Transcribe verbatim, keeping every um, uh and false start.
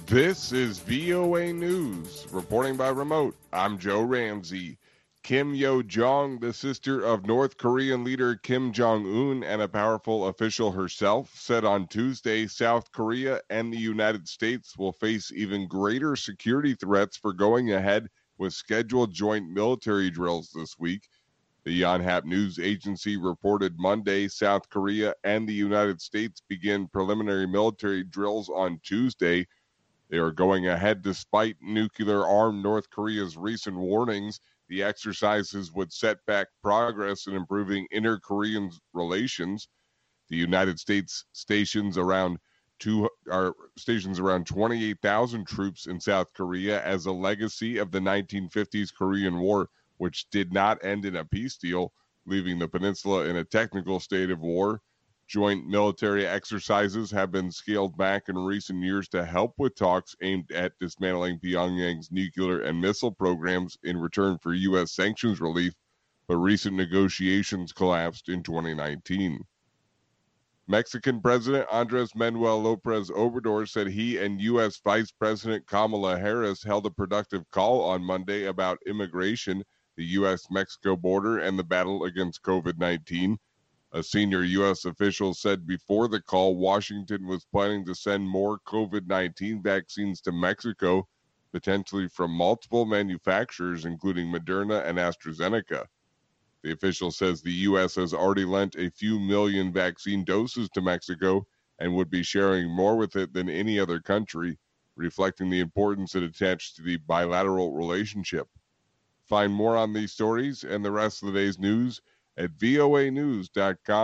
This is V O A News. Reporting by remote, I'm Joe Ramsey. Kim Yo-jong, the sister of North Korean leader Kim Jong-un and a powerful official herself, said on Tuesday South Korea and the United States will face even greater security threats for going ahead with scheduled joint military drills this week. The Yonhap News Agency reported Monday South Korea and the United States began preliminary military drills on Tuesday. They are going ahead despite nuclear-armed North Korea's recent warnings. The exercises would set back progress in improving inter-Korean relations. The United States stations around two are stations around twenty-eight thousand troops in South Korea as a legacy of the nineteen fifties Korean War, which did not end in a peace deal, leaving the peninsula in a technical state of war. Joint military exercises have been scaled back in recent years to help with talks aimed at dismantling Pyongyang's nuclear and missile programs in return for U S sanctions relief, but recent negotiations collapsed in twenty nineteen. Mexican President Andres Manuel Lopez Obrador said he and U S Vice President Kamala Harris held a productive call on Monday about immigration, the U S Mexico border, and the battle against covid nineteen. A senior U S official said before the call Washington was planning to send more covid nineteen vaccines to Mexico, potentially from multiple manufacturers, including Moderna and AstraZeneca. The official says the U S has already lent a few million vaccine doses to Mexico and would be sharing more with it than any other country, reflecting the importance it attaches to the bilateral relationship. Find more on these stories and the rest of the day's news at voa news dot com.